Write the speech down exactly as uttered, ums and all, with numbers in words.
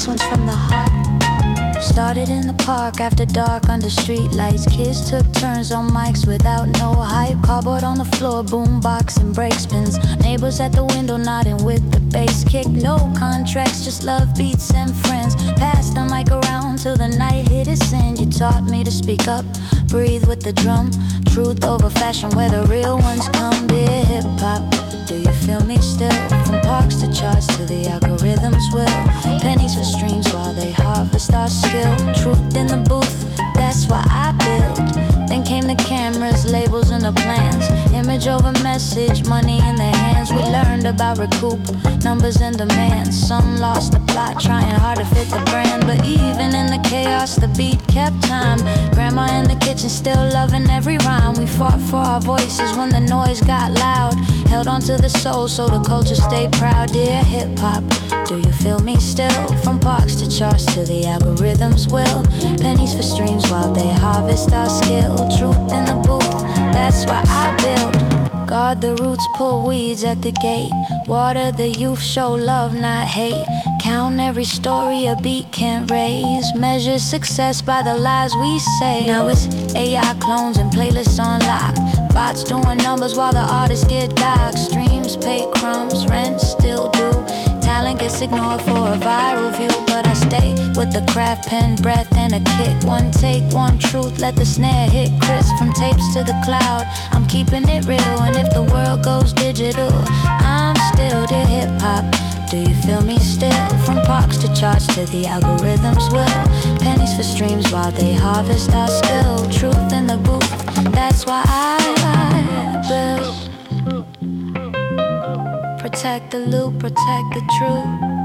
This one's from the heart. Started in the park after dark under street lights. Kids took turns on mics without no hype. Cardboard on the floor, boombox and brake spins. Neighbors at the window nodding with the bass kick. No contracts, just love beats and friends. Passed the mic around till the night hit its end. You taught me to speak up, breathe with the drum. Truth over fashion, where the real ones come. Dear hip hop, do you feel me still? From parks to charts to the algorithms will. Pennies for streams while they harvest our skill. Truth in the booth, that's why I build. Then came the cameras, labels and the plans. Image over message, money in their hands. We learned about recoup, numbers and demands. Some lost the plot, trying hard to fit the brand. But even in the chaos, the beat kept time. Grandma in the kitchen still loving every rhyme. We fought for our voices when the noise got loud. Held on to the soul so the culture stayed proud. Dear hip hop, do you feel me still? From parks to charts to the algorithms will. Pennies for streams while they harvest our skill. Truth in the booth, that's why I build. Guard the roots, pull weeds at the gate. Water the youth, show love, not hate. Count every story a beat can raise. Measure success by the lies we say. Now it's A I clones and playlists on lock. Bots doing numbers while the artists get docked. Streams pay crumbs, rent still due. Talent gets ignored for a viral view. But I stay with the craft, pen, breath, and a kick. One take, one truth, let the snare hit crisp. From tapes to the cloud, I'm keeping it real. And if the world goes digital, I'm still the hip hop. Do you feel me still? From parks to charts to the algorithms will. Pennies for streams while they harvest our skill. Truth in the booth, that's why I build. Protect the loop, protect the truth.